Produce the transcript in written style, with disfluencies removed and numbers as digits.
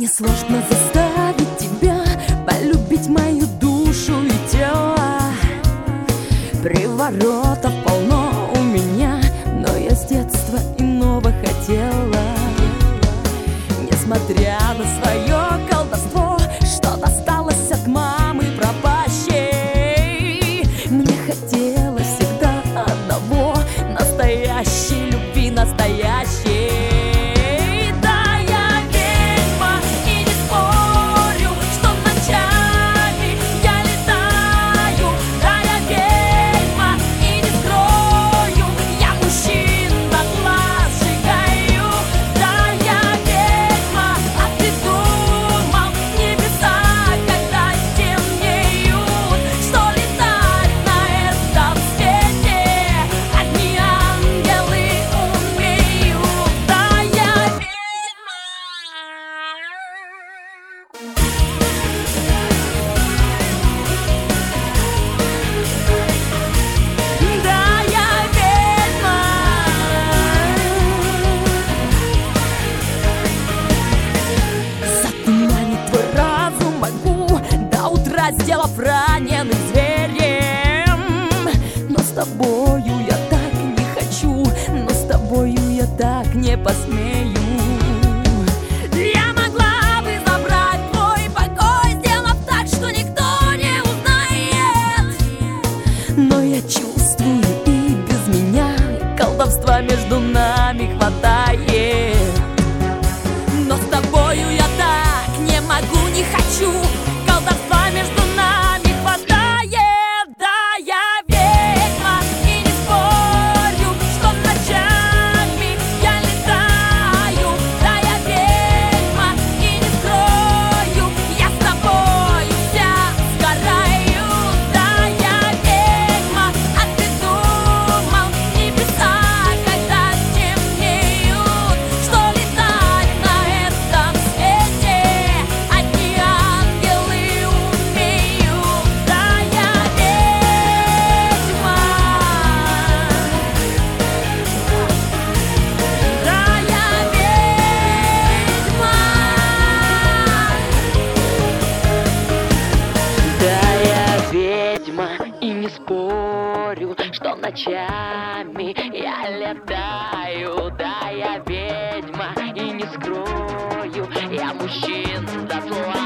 Мне сложно заставить тебя полюбить мою душу и тело. Приворотов полно у меня, но я с детства иного хотела. Несмотря на свое колдовство, что досталось от мамы пропащей, мне хотелось всегда одного — настоящей любви, настоящей. Сделав раненым зверем. Но с тобою я так не хочу, но с тобою я так не посмею. Я могла бы забрать твой покой, сделав так, что никто не узнает. Но я чувствую, и без меня колдовства между нами хватает. Но с тобою я так не могу, не хочу. Колдовства между нами хватает. Да, я ведьма и не спорю, что ночами я летаю. Да, я ведьма и не скрою, я с тобою вся сгораю. Да, я ведьма, а ты думал, небеса, когда темнеют, что летать на этом свете одни ангелы. И не спорю, что ночами я летаю. Да, я ведьма и не скрою, я мужчин дотла.